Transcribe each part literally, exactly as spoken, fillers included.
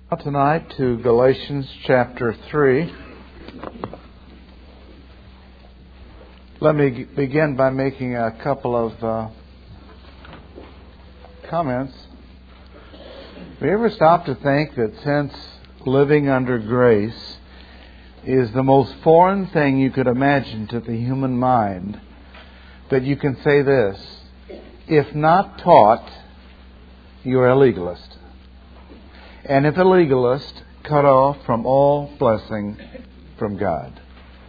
Tonight to Galatians chapter three. Let me begin by making a couple of uh, comments. Have you ever stopped to think that since living under grace is the most foreign thing you could imagine to the human mind, that you can say this: if not taught, you're a legalist. And if a legalist, cut off from all blessing from God.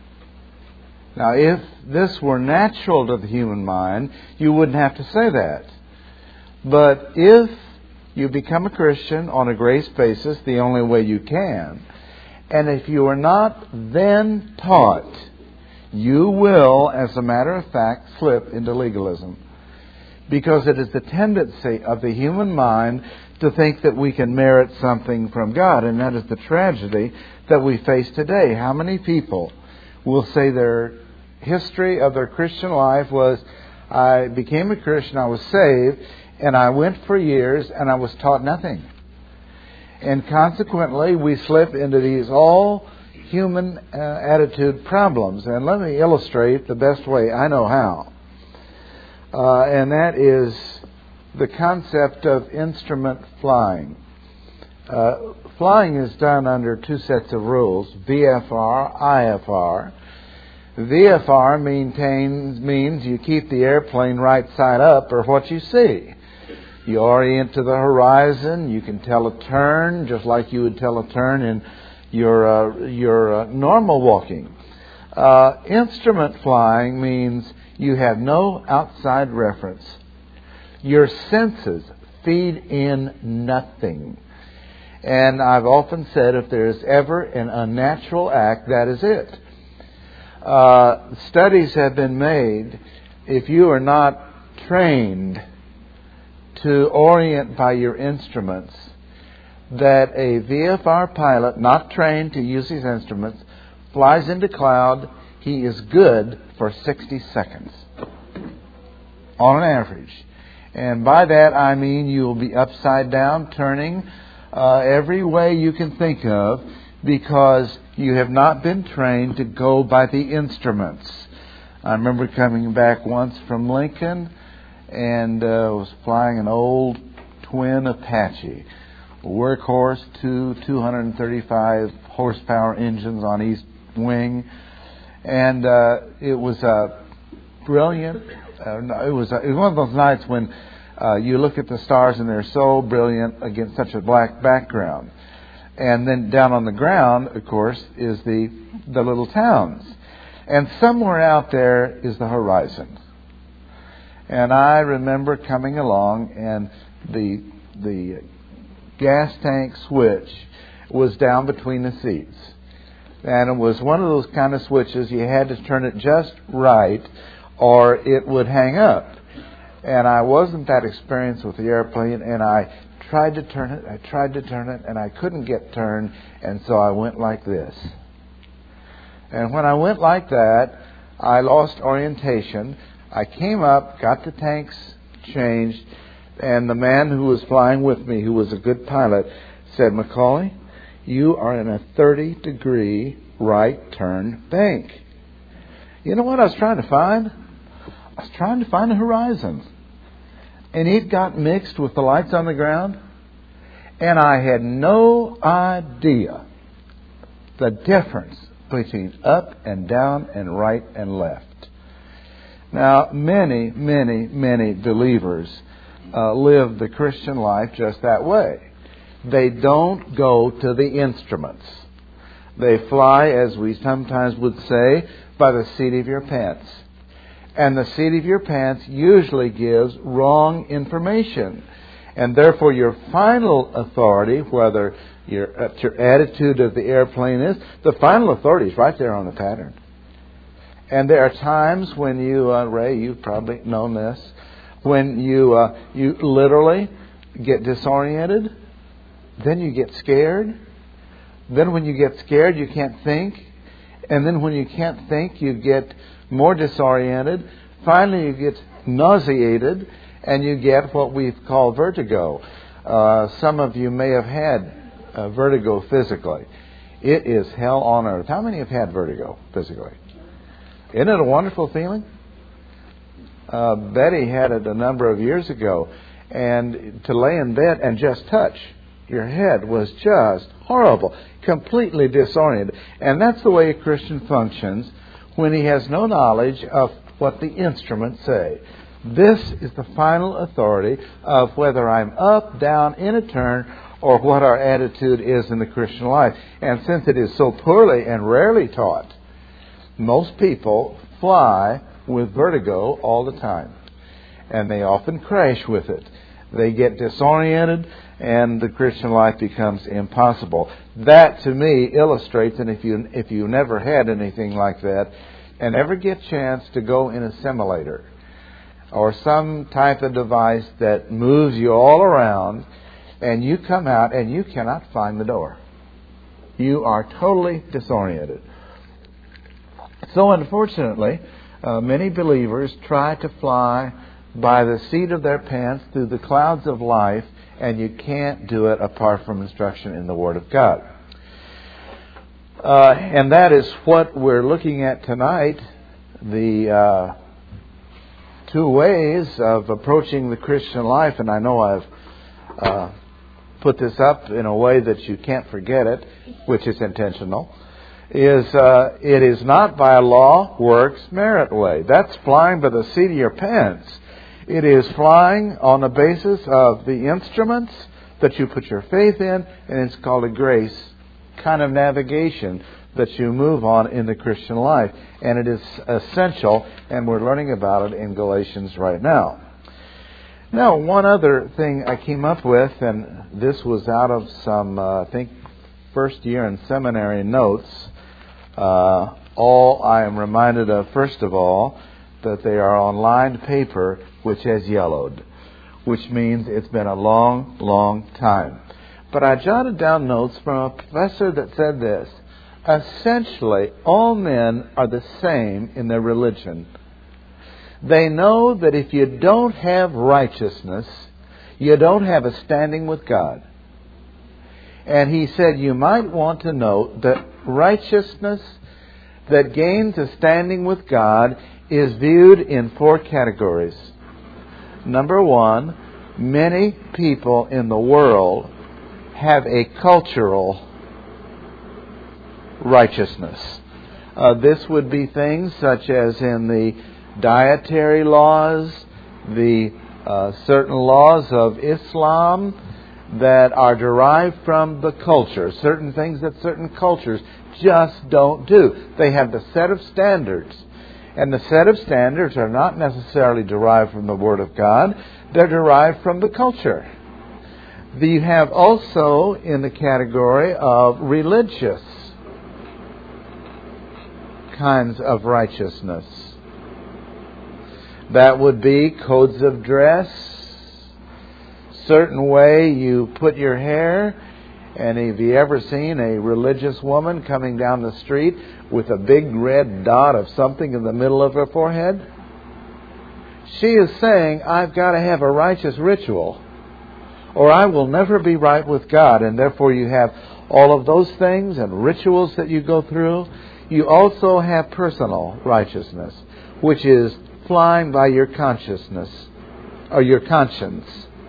Now, if this were natural to the human mind, you wouldn't have to say that. But if you become a Christian on a grace basis, the only way you can, and if you are not then taught, you will, as a matter of fact, slip into legalism. Because it is the tendency of the human mind to think that we can merit something from God. And that is the tragedy that we face today. How many people will say their history of their Christian life was, I became a Christian, I was saved, and I went for years and I was taught nothing. And consequently, we slip into these all human uh, attitude problems. And let me illustrate the best way I know how. Uh, and that is the concept of instrument flying. Uh, flying is done under two sets of rules, V F R, I F R. V F R maintains, means you keep the airplane right side up or what you see. You orient to the horizon, you can tell a turn just like you would tell a turn in your, uh, your uh, normal walking. Uh, instrument flying means you have no outside reference. Your senses feed in nothing. And I've often said if there's ever an unnatural act, that is it. Uh, studies have been made, if you are not trained to orient by your instruments, that a V F R pilot, not trained to use these instruments, flies into cloud, he is good for sixty seconds on an average. And by that I mean you will be upside down, turning uh, every way you can think of, because you have not been trained to go by the instruments. I remember coming back once from Lincoln and uh, was flying an old twin Apache, workhorse, two two hundred thirty-five horsepower engines on each wing, and uh, it was a brilliant. Uh, it was a, it was one of those nights when uh, you look at the stars and they're so brilliant against such a black background. And then down on the ground, of course, is the the little towns, and somewhere out there is the horizon. And I remember coming along, and the the gas tank switch was down between the seats, and it was one of those kind of switches you had to turn it just right, or it would hang up. And I wasn't that experienced with the airplane, and I tried to turn it, I tried to turn it, and I couldn't get turned, and so I went like this. And when I went like that, I lost orientation. I came up, got the tanks changed, and the man who was flying with me, who was a good pilot, said, "Macaulay, you are in a thirty degree right turn bank." You know what I was trying to find? I was trying to find a horizon. And it got mixed with the lights on the ground. And I had no idea the difference between up and down and right and left. Now, many, many, many believers uh, live the Christian life just that way. They don't go to the instruments. They fly, as we sometimes would say, by the seat of your pants. And the seat of your pants usually gives wrong information. And therefore your final authority, whether your, uh, your attitude of the airplane is, the final authority is right there on the pattern. And there are times when you, uh, Ray, you've probably known this, when you, uh, you literally get disoriented, then you get scared, then when you get scared you can't think, and then when you can't think you get more disoriented. Finally, you get nauseated, and you get what we call vertigo. Uh, some of you may have had uh, vertigo physically. It is hell on earth. How many have had vertigo physically? Isn't it a wonderful feeling? Uh, Betty had it a number of years ago, and to lay in bed and just touch your head was just horrible, completely disoriented. And that's the way a Christian functions when he has no knowledge of what the instruments say. This is the final authority of whether I'm up, down, in a turn, or what our attitude is in the Christian life. And since it is so poorly and rarely taught, most people fly with vertigo all the time. And they often crash with it. They get disoriented, and the Christian life becomes impossible. That, to me, illustrates, and if you if you never had anything like that, and ever get a chance to go in a simulator or some type of device that moves you all around, and you come out and you cannot find the door. You are totally disoriented. So, unfortunately, uh, many believers try to fly by the seat of their pants through the clouds of life, and you can't do it apart from instruction in the Word of God. Uh, and that is what we're looking at tonight, the uh, two ways of approaching the Christian life. And I know I've uh, put this up in a way that you can't forget it, which is intentional, is uh, it is not by a law, works, merit way. That's flying by the seat of your pants. It is flying on the basis of the instruments that you put your faith in, and it's called a grace kind of navigation that you move on in the Christian life. And it is essential, and we're learning about it in Galatians right now. Now, one other thing I came up with, and this was out of some, uh, I think, first year in seminary notes. Uh, all I am reminded of, first of all, that they are on lined paper which has yellowed, which means it's been a long, long time. But I jotted down notes from a professor that said this: essentially, all men are the same in their religion. They know that if you don't have righteousness, you don't have a standing with God. And he said you might want to note that righteousness that gains a standing with God is viewed in four categories. Number one, many people in the world have a cultural righteousness. Uh, this would be things such as in the dietary laws, the uh, certain laws of Islam that are derived from the culture, certain things that certain cultures just don't do. They have the set of standards. And the set of standards are not necessarily derived from the Word of God. They're derived from the culture. You have also in the category of religious kinds of righteousness. That would be codes of dress, certain way you put your hair. And have you ever seen a religious woman coming down the street with a big red dot of something in the middle of her forehead? She is saying, I've got to have a righteous ritual, or I will never be right with God. And therefore you have all of those things and rituals that you go through. You also have personal righteousness, which is flying by your consciousness or your conscience.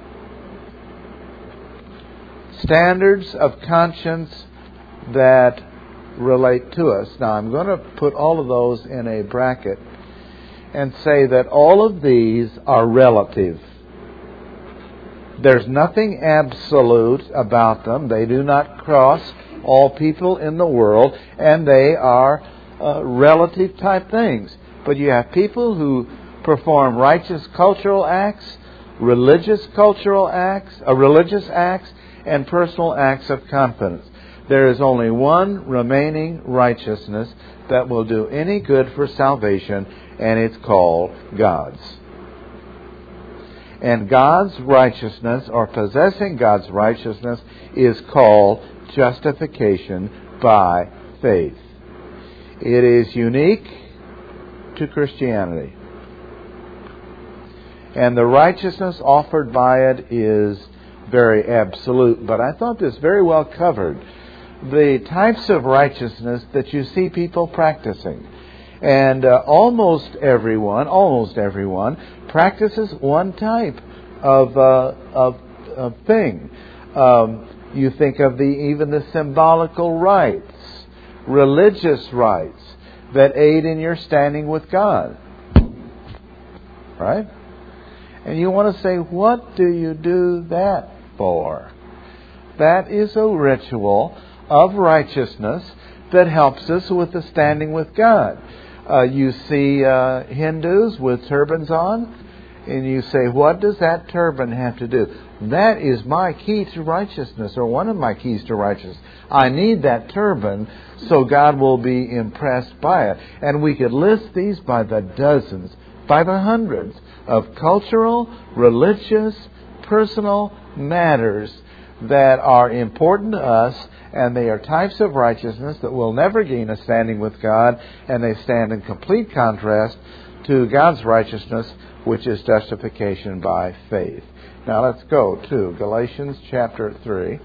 Standards of conscience that relate to us. Now, I'm going to put all of those in a bracket and say that all of these are relative. There's nothing absolute about them. They do not cross all people in the world, and they are uh, relative type things. But you have people who perform righteous cultural acts, religious cultural acts, uh, religious acts, and personal acts of confidence. There is only one remaining righteousness that will do any good for salvation, and it's called God's. And God's righteousness, or possessing God's righteousness, is called justification by faith. It is unique to Christianity. And the righteousness offered by it is very absolute, but I thought this very well covered the types of righteousness that you see people practicing. And uh, almost everyone, almost everyone practices one type of uh, of, of thing. Um, you think of the even the symbolical rites, religious rites that aid in your standing with God. Right? And you want to say, what do you do that for? That is a ritual of righteousness that helps us with the standing with God. Uh, you see uh, Hindus with turbans on, and you say, what does that turban have to do? That is my key to righteousness, or one of my keys to righteousness. I need that turban so God will be impressed by it. And we could list these by the dozens, by the hundreds of cultural, religious, personal matters that are important to us, and they are types of righteousness that will never gain a standing with God, and they stand in complete contrast to God's righteousness, which is justification by faith. Now let's go to Galatians chapter three.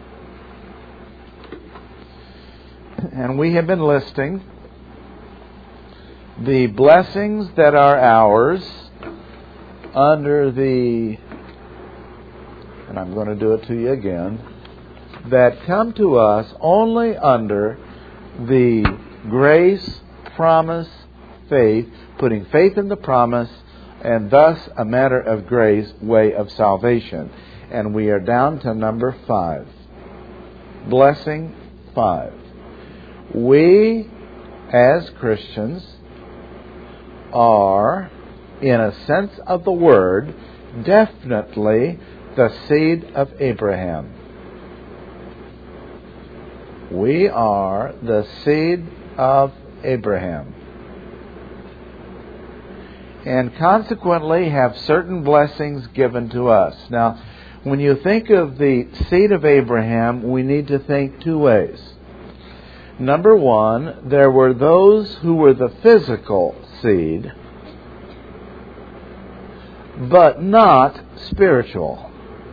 And we have been listing the blessings that are ours under the, and I'm going to do it to you again, that come to us only under the grace, promise, faith, putting faith in the promise, and thus a matter of grace, way of salvation. And we are down to number five. Blessing five. We, as Christians, are, in a sense of the word, definitely the seed of Abraham. We are the seed of Abraham. And consequently have certain blessings given to us. Now, when you think of the seed of Abraham, we need to think two ways. Number one, there were those who were the physical seed, but not spiritual.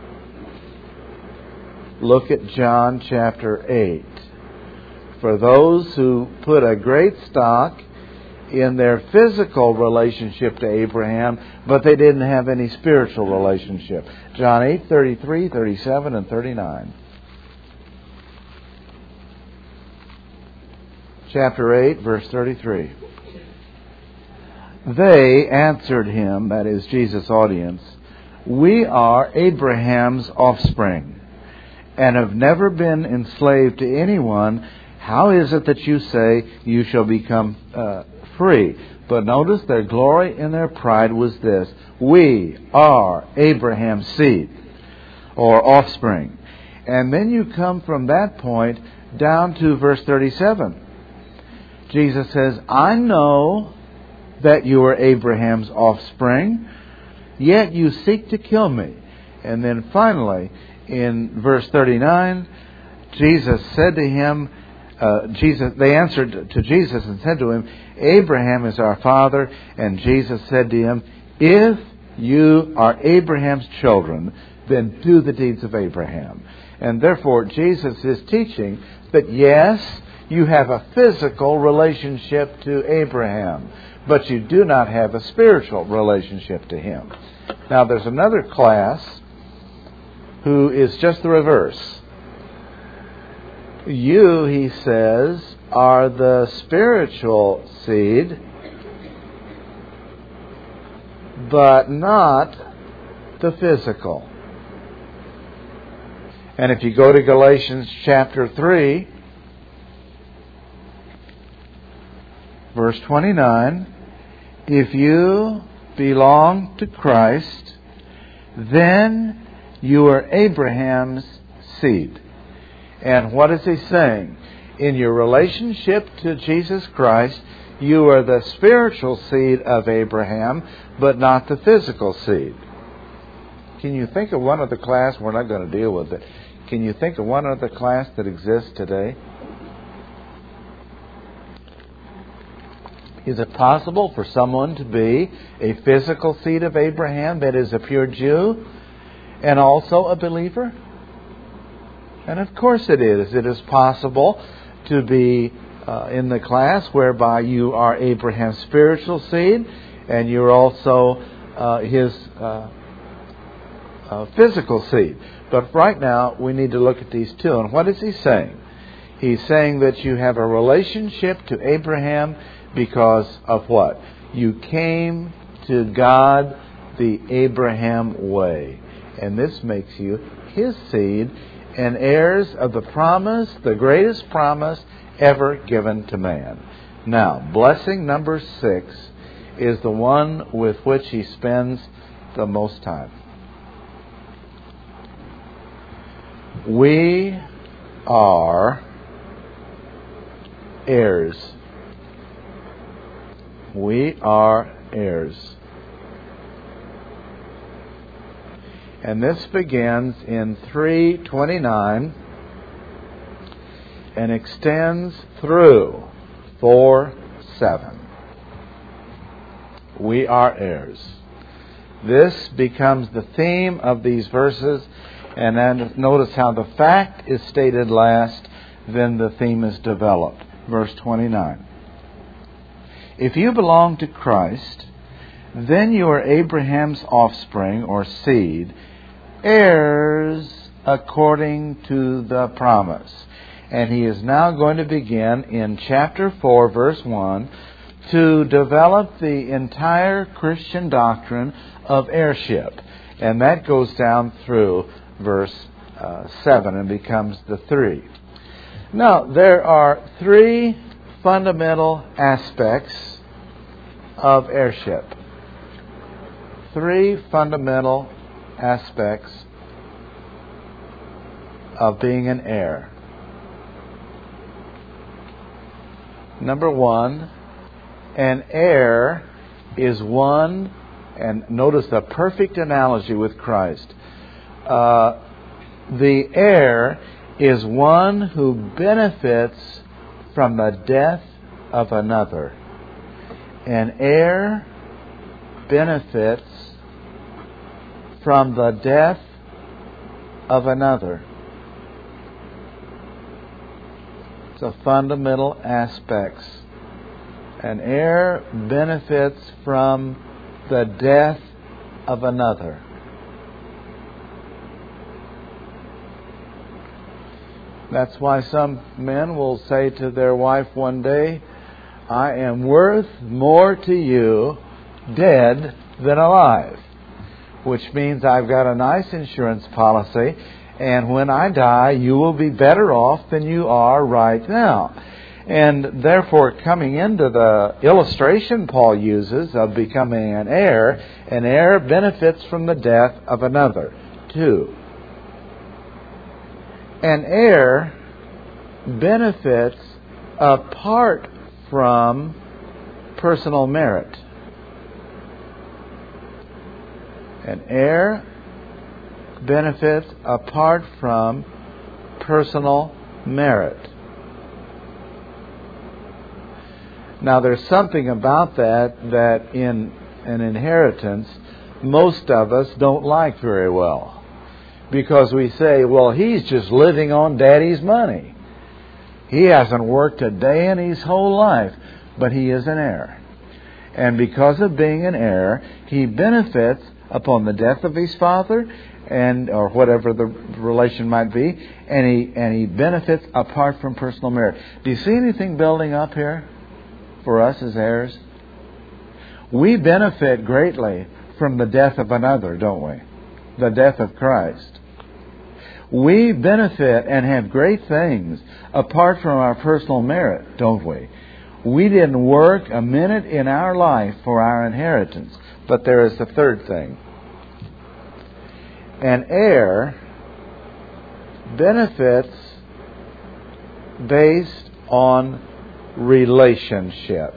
Look at John chapter eight. For those who put a great stock in their physical relationship to Abraham, but they didn't have any spiritual relationship. John eight, thirty-three, thirty-seven, and thirty-nine. Chapter eight, verse thirty-three. They answered him, that is Jesus' audience, we are Abraham's offspring, and have never been enslaved to anyone. How is it that you say you shall become uh, free? But notice their glory and their pride was this: we are Abraham's seed, or offspring. And then you come from that point down to verse thirty-seven. Jesus says, I know that you are Abraham's offspring, yet you seek to kill me. And then finally, in verse thirty-nine, Jesus said to him, uh, Jesus, they answered to Jesus and said to him, Abraham is our father. And Jesus said to him, if you are Abraham's children, then do the deeds of Abraham. And therefore, Jesus is teaching that yes, you have a physical relationship to Abraham, but you do not have a spiritual relationship to him. Now, there's another class who is just the reverse. You, he says, are the spiritual seed, but not the physical. And if you go to Galatians chapter three, verse twenty-nine, if you belong to Christ, then you are Abraham's seed. And what is he saying? In your relationship to Jesus Christ, you are the spiritual seed of Abraham, but not the physical seed. Can you think of one other class? We're not going to deal with it. Can you think of one other class that exists today? Is it possible for someone to be a physical seed of Abraham, that is a pure Jew, and also a believer? And of course it is. It is possible to be uh, in the class whereby you are Abraham's spiritual seed and you're also uh, his uh, uh, physical seed. But right now we need to look at these two. And what is he saying? He's saying that you have a relationship to Abraham because of what? You came to God the Abraham way. And this makes you his seed and heirs of the promise, the greatest promise ever given to man. Now, blessing number six is the one with which he spends the most time. We are heirs. We are heirs. And this begins in three twenty-nine and extends through four seven. We are heirs. This becomes the theme of these verses, and then notice how the fact is stated last, then the theme is developed. Verse twenty-nine. If you belong to Christ, then you are Abraham's offspring or seed, heirs according to the promise. And he is now going to begin in chapter four, verse one, to develop the entire Christian doctrine of heirship. And that goes down through verse uh, seven and becomes the three. Now, there are three fundamental aspects of heirship. Three fundamental aspects of being an heir. Number one, an heir is one, and notice the perfect analogy with Christ. Uh, the heir is one who benefits from the death of another. An heir benefits from the death of another. It's a fundamental aspects. An heir benefits from the death of another. That's why some men will say to their wife one day, I am worth more to you dead than alive. Which means I've got a nice insurance policy, and when I die, you will be better off than you are right now. And therefore, coming into the illustration Paul uses of becoming an heir, an heir benefits from the death of another. Two, an heir benefits apart from personal merit. An heir benefits apart from personal merit. Now, there's something about that that in an inheritance most of us don't like very well. Because we say, well, he's just living on Daddy's money. He hasn't worked a day in his whole life, but he is an heir. And because of being an heir, he benefits upon the death of his father, and or whatever the relation might be, and he and he benefits apart from personal merit. Do you see anything building up here for us as heirs? We benefit greatly from the death of another, don't we? The death of Christ. We benefit and have great things apart from our personal merit, don't we? We didn't work a minute in our life for our inheritance. But there is the third thing. An heir benefits based on relationship.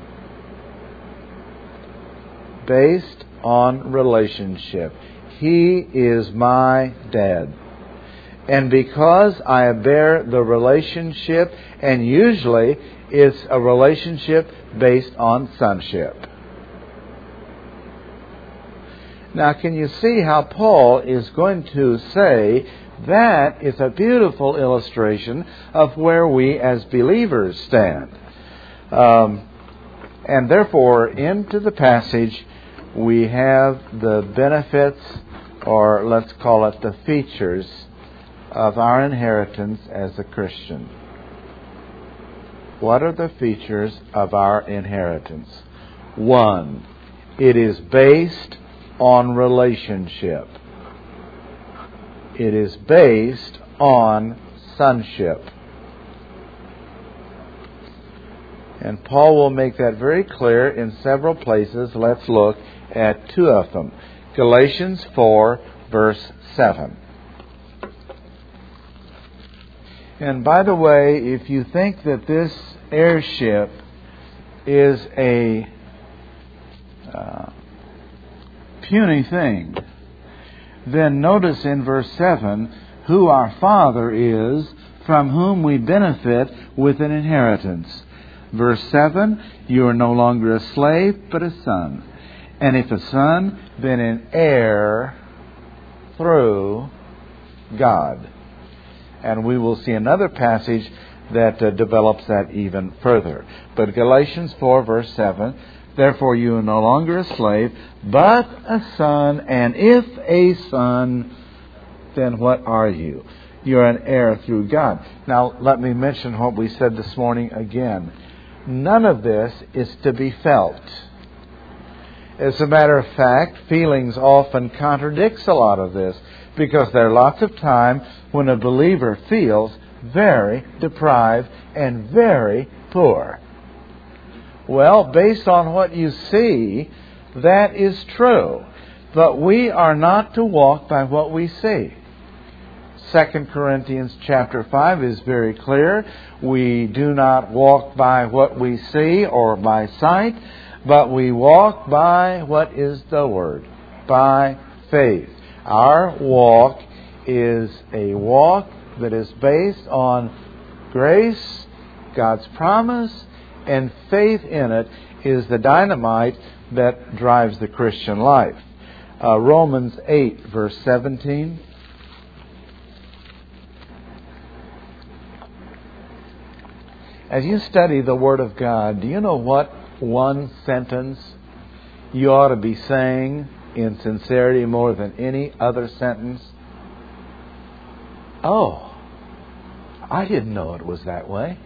Based on relationship. He is my dad. And because I bear the relationship, and usually it's a relationship based on sonship. Now, can you see how Paul is going to say that is a beautiful illustration of where we as believers stand? Um, and therefore, into the passage, we have the benefits, or let's call it the features, of our inheritance as a Christian. What are the features of our inheritance? One, it is based on relationship. It is based on sonship. And Paul will make that very clear in several places. Let's look at two of them. Galatians four, verse seven. And by the way, if you think that this heirship is a uh, puny thing, then notice in verse seven, who our Father is, from whom we benefit with an inheritance. Verse seven, you are no longer a slave, but a son. And if a son, then an heir through God. And we will see another passage that uh, develops that even further. But Galatians four, verse seven, therefore you are no longer a slave, but a son, and if a son, then what are you? You're an heir through God. Now, let me mention what we said this morning again. None of this is to be felt. As a matter of fact, feelings often contradicts a lot of this, because there are lots of times when a believer feels very deprived and very poor. Well, based on what you see, that is true. But we are not to walk by what we see. Second Corinthians chapter five is very clear. We do not walk by what we see or by sight, but we walk by what is the Word, by faith. Our walk is a walk that is based on grace, God's promise, and faith in it is the dynamite that drives the Christian life. Uh, Romans eight, verse seventeen. As you study the Word of God, do you know what one sentence you ought to be saying in sincerity more than any other sentence? Oh, I didn't know it was that way.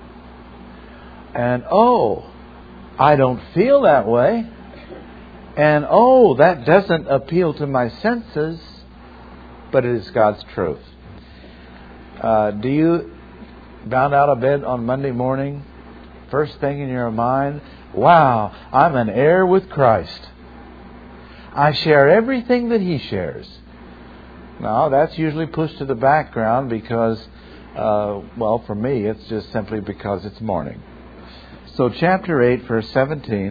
And oh, I don't feel that way. And oh, that doesn't appeal to my senses, but it is God's truth. Uh, do you bound out of bed on Monday morning, first thing in your mind, wow, I'm an heir with Christ. I share everything that He shares. Now, that's usually pushed to the background because, uh, well, for me, it's just simply because it's morning. So chapter eight, verse seventeen.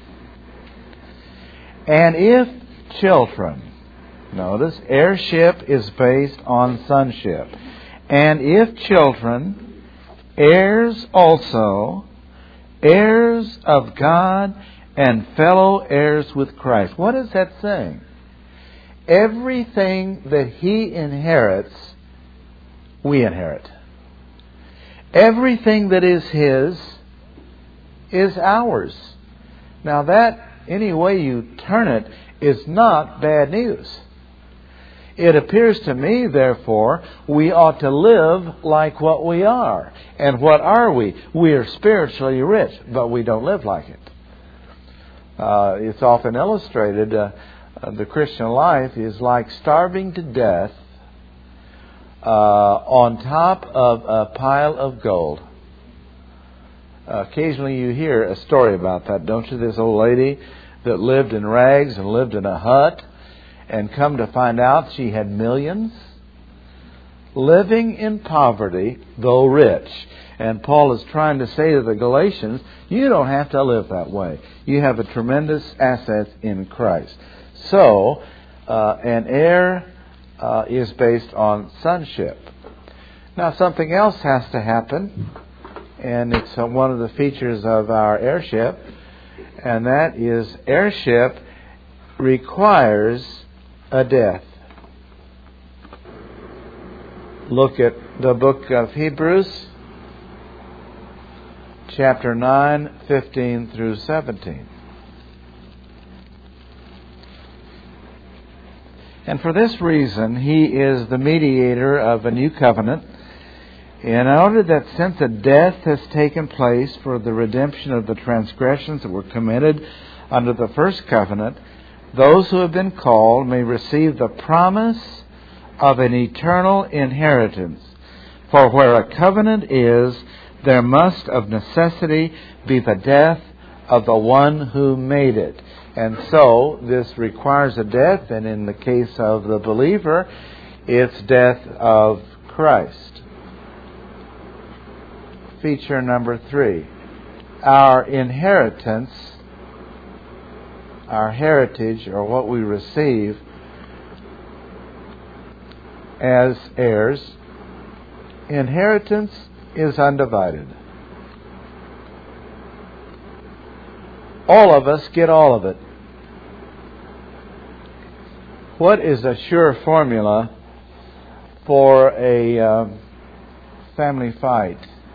And if children, notice, heirship is based on sonship. And if children, heirs also, heirs of God and fellow heirs with Christ. What is that saying? Everything that He inherits, we inherit. Everything that is His is ours. Now that, any way you turn it, is not bad news. It appears to me, therefore, we ought to live like what we are. And what are we? We are spiritually rich, but we don't live like it. Uh, it's often illustrated, uh, uh, the Christian life is like starving to death uh, on top of a pile of gold. Uh, occasionally you hear a story about that, don't you? This old lady that lived in rags and lived in a hut, and come to find out she had millions, living in poverty, though rich. And Paul is trying to say to the Galatians, you don't have to live that way. You have a tremendous asset in Christ. So, uh, an heir uh, is based on sonship. Now, something else has to happen, and it's uh, one of the features of our heirship, and that is heirship requires a death. Look at the book of Hebrews, chapter nine, fifteen through seventeen. And for this reason, He is the mediator of a new covenant, in order that since a death has taken place for the redemption of the transgressions that were committed under the first covenant, those who have been called may receive the promise of an eternal inheritance. For where a covenant is, there must of necessity be the death of the one who made it. And so, this requires a death, and in the case of the believer, it's death of Christ. Feature number three. Our inheritance, our heritage, or what we receive as heirs, inheritance is undivided. All of us get all of it. What is a sure formula for a uh, family fight?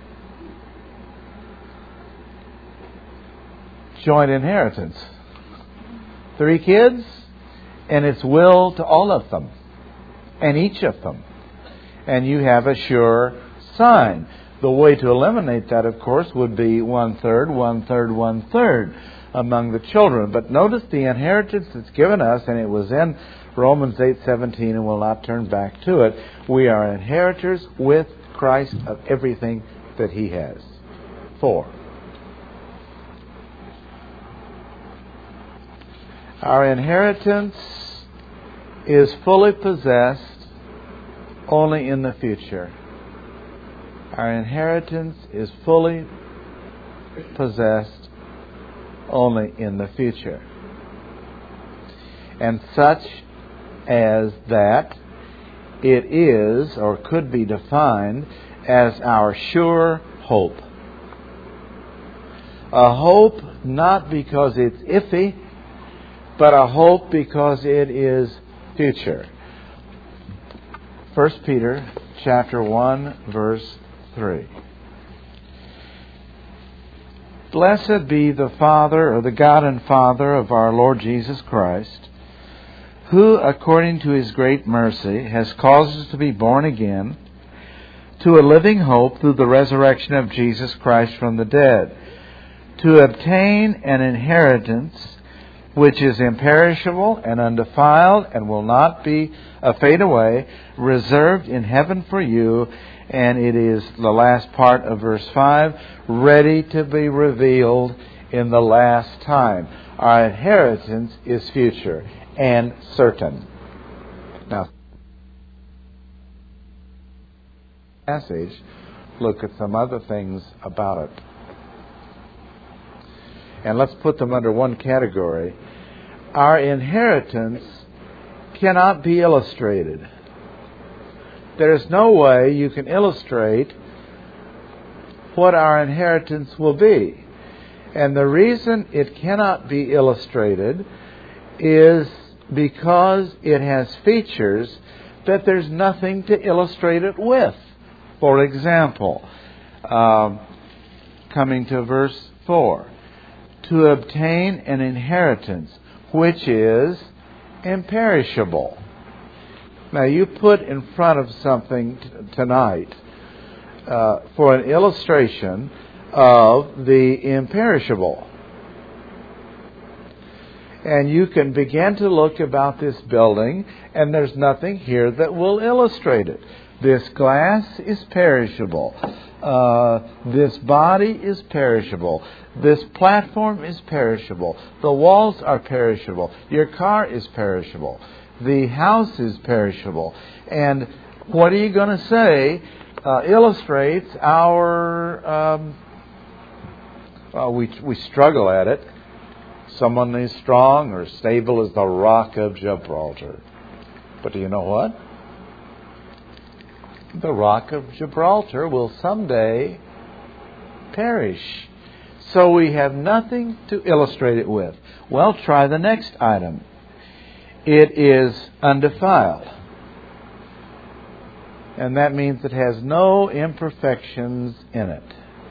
Joint inheritance. Three kids, and it's will to all of them, and each of them. And you have a sure sign. The way to eliminate that, of course, would be one-third, one-third, one-third among the children. But notice the inheritance that's given us, and it was in Romans eight seventeen, and we'll not turn back to it. We are inheritors with Christ of everything that He has. Four. Our inheritance is fully possessed only in the future. Our inheritance is fully possessed only in the future. And such as that, it is, or could be defined, as our sure hope. A hope not because it's iffy, but a hope because it is future. First Peter chapter one, verse three. Blessed be the Father, or the God and Father of our Lord Jesus Christ, who, according to His great mercy, has caused us to be born again to a living hope through the resurrection of Jesus Christ from the dead, to obtain an inheritance which is imperishable and undefiled and will not be uh, fade away, reserved in heaven for you. And it is the last part of verse five, ready to be revealed in the last time. Our inheritance is future and certain. Now, passage, look at some other things about it. And let's put them under one category. Our inheritance cannot be illustrated. There is no way you can illustrate what our inheritance will be. And the reason it cannot be illustrated is because it has features that there's nothing to illustrate it with. For example, um, coming to verse four, to obtain an inheritance which is imperishable. Now, you put in front of something t- tonight uh, for an illustration of the imperishable. And you can begin to look about this building, and there's nothing here that will illustrate it. This glass is perishable. Uh, this body is perishable. This platform is perishable. The walls are perishable. Your car is perishable. The house is perishable. And what are you going to say uh, illustrates our... Um, well, we, we struggle at it. Someone is strong or stable as the rock of Gibraltar. But do you know what? The rock of Gibraltar will someday perish. So we have nothing to illustrate it with. Well, try the next item. it is undefiled. And that means it has no imperfections in it.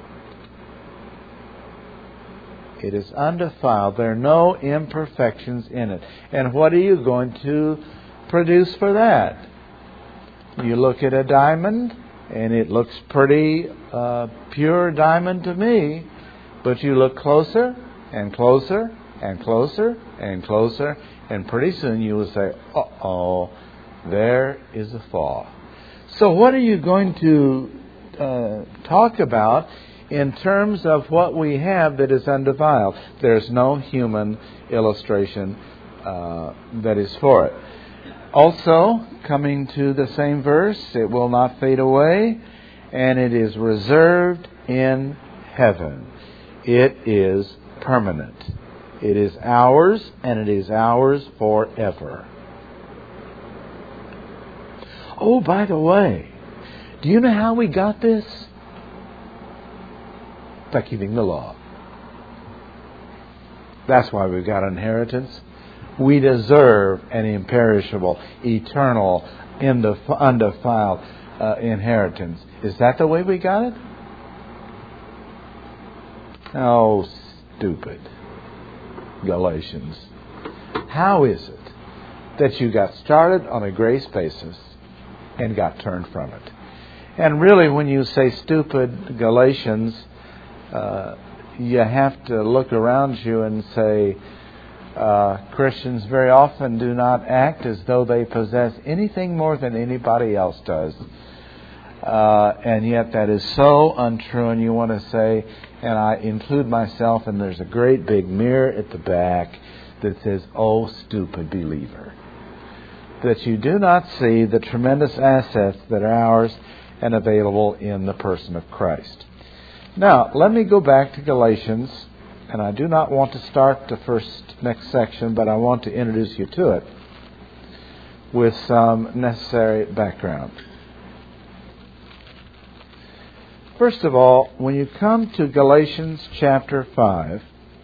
It is undefiled. There are no imperfections in it. And what are you going to produce for that? You look at a diamond, and it looks pretty uh, pure diamond to me. But you look closer and closer and closer and closer, and pretty soon you will say, uh-oh, there is a flaw. So what are you going to uh, talk about in terms of what we have that is undefiled? There's no human illustration uh, that is for it. Also, coming to the same verse, it will not fade away, and it is reserved in heaven. It is permanent. It is ours, and it is ours forever. Oh, by the way, do you know how we got this? By keeping the law. That's why we've got inheritance. We deserve an imperishable, eternal, undefiled uh, inheritance. Is that the way we got it? Oh, stupid Galatians. How is it that you got started on a grace basis and got turned from it? And really, when you say stupid Galatians, uh, you have to look around you and say, uh, Christians very often do not act as though they possess anything more than anybody else does. Uh, and yet that is so untrue, and you want to say, and I include myself, and there's a great big mirror at the back that says, oh, stupid believer, that you do not see the tremendous assets that are ours and available in the person of Christ. Now, let me go back to Galatians, and I do not want to start the first next section, but I want to introduce you to it with some necessary background. First of all, when you come to Galatians chapter five,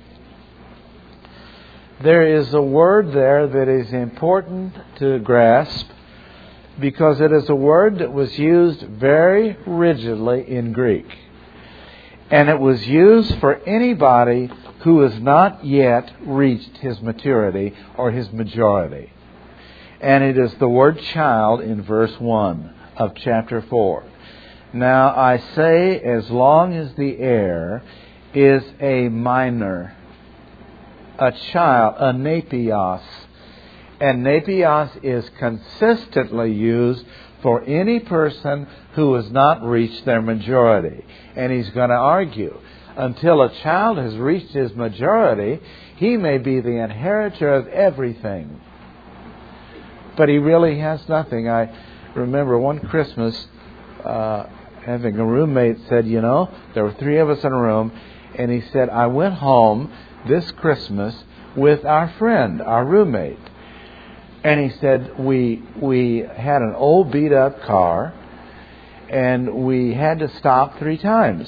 there is a word there that is important to grasp, because it is a word that was used very rigidly in Greek. And it was used for anybody who has not yet reached his maturity or his majority. And it is the word child in verse one of chapter four. Now I say, as long as the heir is a minor, a child, a nepios. And nepios is consistently used for any person who has not reached their majority. And he's going to argue, until a child has reached his majority, he may be the inheritor of everything. But he really has nothing. I remember one Christmas, uh, having a roommate said, you know, there were three of us in a room, and he said, I went home this Christmas with our friend, our roommate. And he said, we we had an old beat-up car, and we had to stop three times.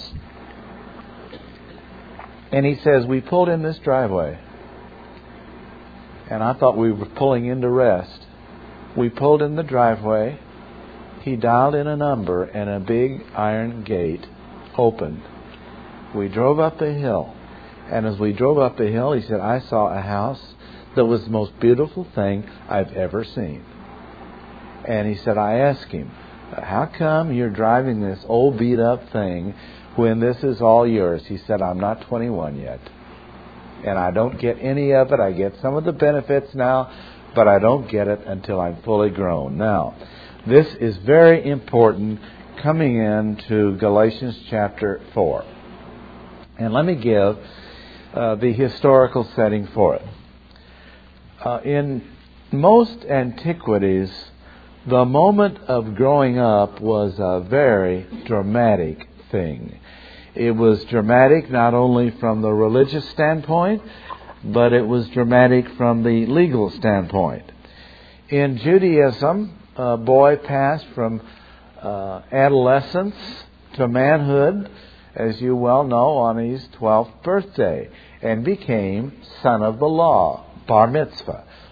And he says, we pulled in this driveway. And I thought we were pulling in to rest. We pulled in the driveway. He dialed in a number, and a big iron gate opened. We drove up the hill. And as we drove up the hill, he said, I saw a house that was the most beautiful thing I've ever seen. And he said, I asked him, how come you're driving this old beat-up thing when this is all yours? He said, I'm not twenty-one yet. And I don't get any of it. I get some of the benefits now, but I don't get it until I'm fully grown. Now, this is very important coming into Galatians chapter four. And let me give uh, the historical setting for it. Uh, in most antiquities, the moment of growing up was a very dramatic thing. It was dramatic not only from the religious standpoint, but it was dramatic from the legal standpoint. In Judaism, a boy passed from uh, adolescence to manhood, as you well know, on his twelfth birthday, and became son of the law, bar mitzvah,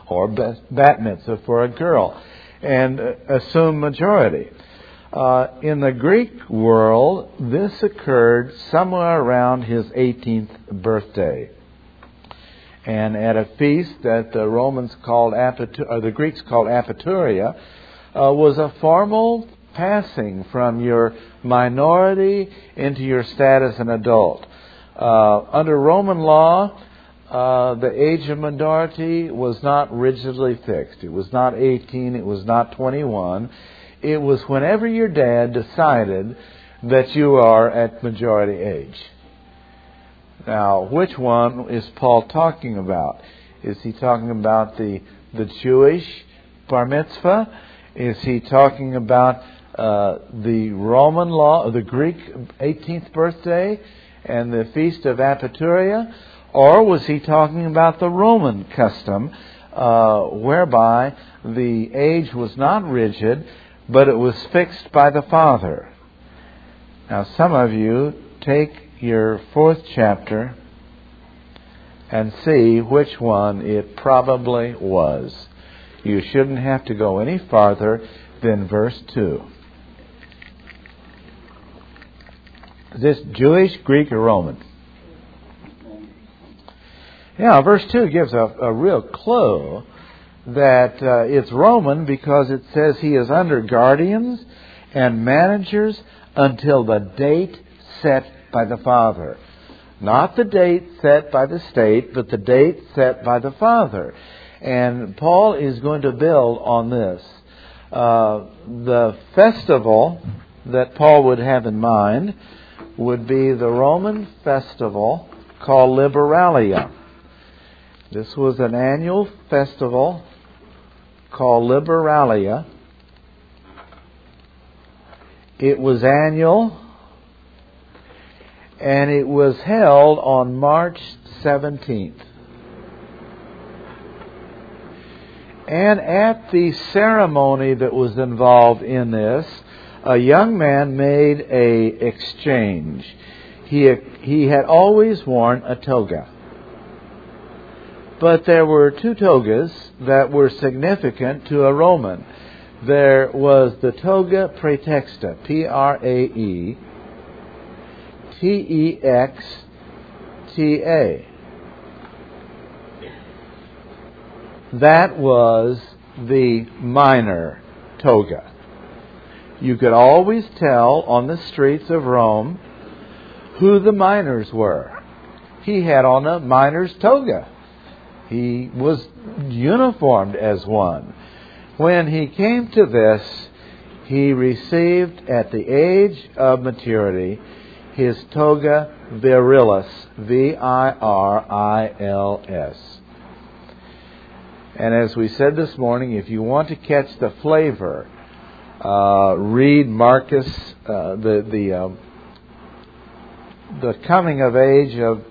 or bat mitzvah for a girl, and assume majority. Uh, in the Greek world, this occurred somewhere around his eighteenth birthday. And at a feast that the Romans called, Apitu- or the Greeks called Apaturia, uh, was a formal passing from your minority into your status an adult. Uh, under Roman law, uh, the age of minority was not rigidly fixed. It was not eighteen, it was not twenty-one. It was whenever your dad decided that you are at majority age. Now, which one is Paul talking about? Is he talking about the the Jewish bar mitzvah? Is he talking about uh, the Roman law, or the Greek eighteenth birthday and the feast of Apaturia? Or was he talking about the Roman custom uh, whereby the age was not rigid, but it was fixed by the Father? Now, some of you take your fourth chapter and see which one it probably was. You shouldn't have to go any farther than verse two. Is this Jewish, Greek, or Roman? Yeah, verse two gives a, a real clue that uh, it's Roman, because it says he is under guardians and managers until the date set by the Father. Not the date set by the state, but the date set by the Father. And Paul is going to build on this. Uh, the festival that Paul would have in mind would be the Roman festival called Liberalia. This was an annual festival called Liberalia. It was annual, and it was held on March seventeenth. And at the ceremony that was involved in this, a young man made a exchange. He, he had always worn a toga. But there were two togas that were significant to a Roman. There was the toga praetexta, P R A E T E X T A. That was the minor toga. You could always tell on the streets of Rome who the miners were. He had on a miner's toga. He was uniformed as one. When he came to this, he received at the age of maturity his toga virilis, V I R I L S. And as we said this morning, if you want to catch the flavor, uh, read Marcus, uh, the the uh, the coming of age of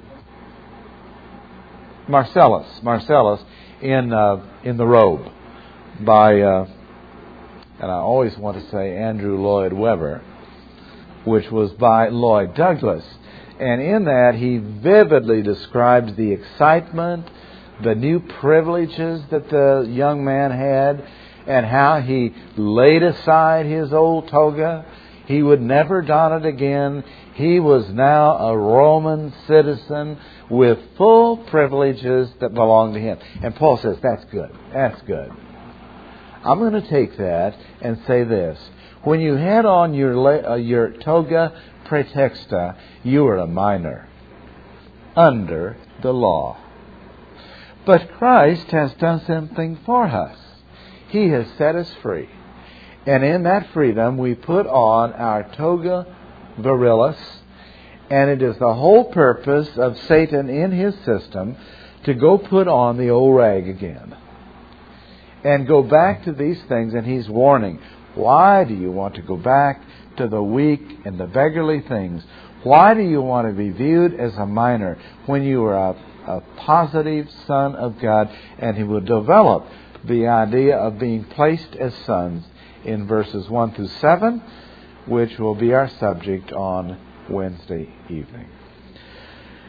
Marcellus, Marcellus in uh, in the robe by, uh, and I always want to say Andrew Lloyd Webber, which was by Lloyd Douglas. And in that, he vividly describes the excitement, the new privileges that the young man had, and how he laid aside his old toga. He would never don it again. He was now a Roman citizen with full privileges that belonged to him. And Paul says, that's good. That's good. I'm going to take that and say this. When you had on your uh, your toga praetexta, you were a minor under the law. But Christ has done something for us. He has set us free. And in that freedom, we put on our toga virilis, and it is the whole purpose of Satan in his system to go put on the old rag again and go back to these things. And he's warning, why do you want to go back to the weak and the beggarly things? Why do you want to be viewed as a minor when you are a, a positive son of God? And he will develop the idea of being placed as sons in verses one through seven, which will be our subject on Wednesday evening.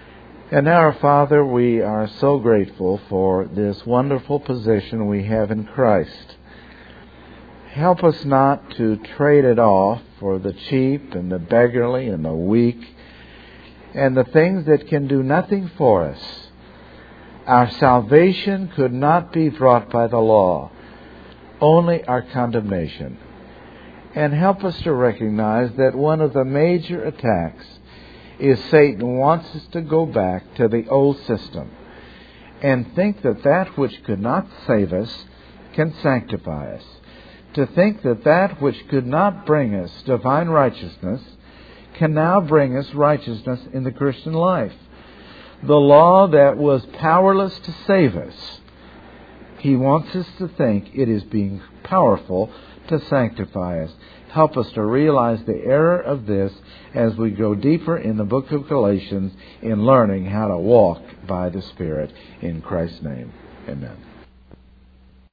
And now, our Father, we are so grateful for this wonderful position we have in Christ. Help us not to trade it off for the cheap and the beggarly and the weak and the things that can do nothing for us. Our salvation could not be brought by the law, only our condemnation. And help us to recognize that one of the major attacks is Satan wants us to go back to the old system and think that that which could not save us can sanctify us. To think that that which could not bring us divine righteousness can now bring us righteousness in the Christian life. The law that was powerless to save us, he wants us to think it is being powerful to sanctify us. Help us to realize the error of this as we go deeper in the book of Galatians in learning how to walk by the Spirit. In Christ's name, amen.